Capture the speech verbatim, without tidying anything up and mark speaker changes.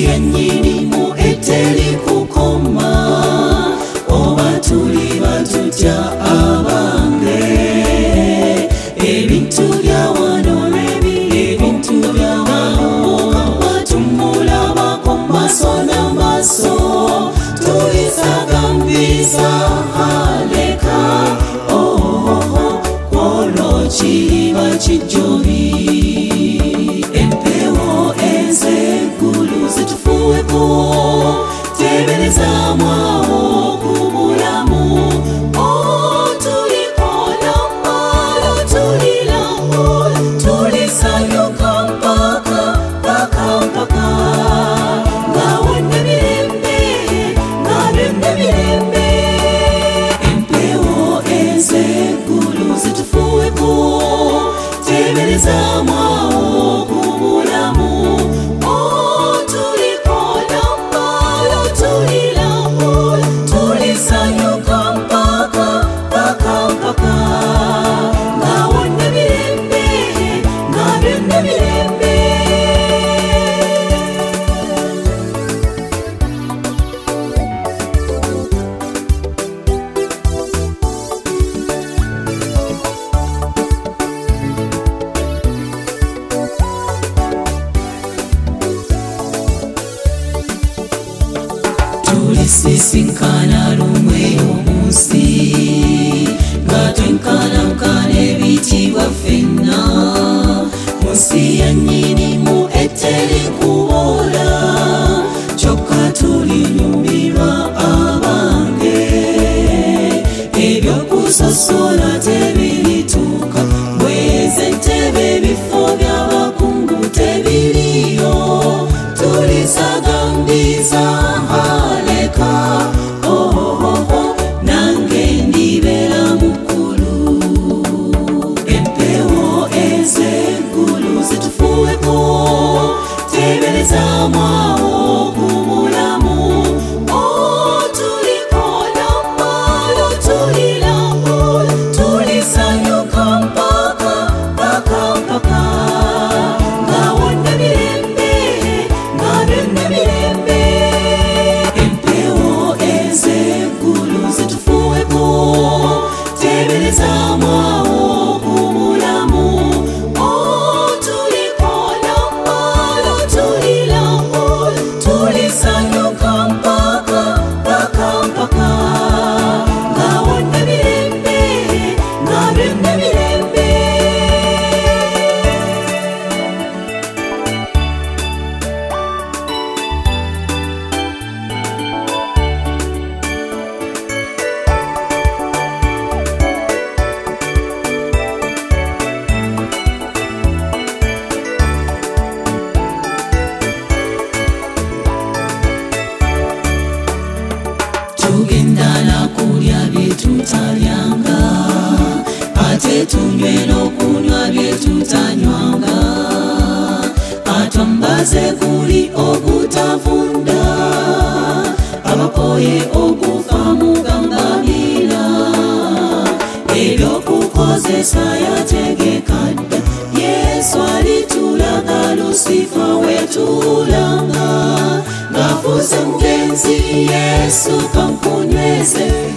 Speaker 1: ya nnyinimu eteri kukoma, oba tuli batutya abange. Ebintu bya wano ebintu bya wano tumulabako maaso n'amaaso, tulisagambiza haleka kwolwo kiriba kijjobi. Empewo ez'eggulu zitufuweko, teberezaamu awo ku bulamu. Tulisanyuka mpaka mpaka mpaka, nga wonna mirembe, nga byonna mirembe. Empewo ez'eggulu zitufuweko, teberezaamu awo ku bulamu. Tulisanyuka mpaka mpaka mpaka, nga wonna mirembe, nga byonna mirembe. Tulisisinkana lumwe omunsi, nga twenkanankana ebitiibwa ffenna. Munsi ya nnyinimu eteri kuboola, kyokka tulinyumirwa abange. Ebyokusosola tebirituuka, bweze entebe ebifo by'abakungu tebiriyo. Tulisagambiza haleka nange ndibeera mukulu. Empewo ez'eggulu zitufuweko, teberezaamu awo ku bulamu. Tulisanyuka mpaka mpaka mpaka, nga wonna mirembe, nga byonna mirembe. Empewo ez'eggulu zitufuweko, teberezaamu awo ku bulamu. Tulisanyuka mpaka mpaka mpaka, nga wonna mirembe, nga byonna mirembe. Tugenda na kulya bye tutalyanga, ate tunywe n'okunywa bye tutanywanga. Atwambaze guli ogutavunda, abakoye okufa mugambabira. Ebyokukozesa yategeka dda, Yesu alitulaga Lusifa wetulanga. Ng'afuuse mugenzi, Yesu kankunyweze,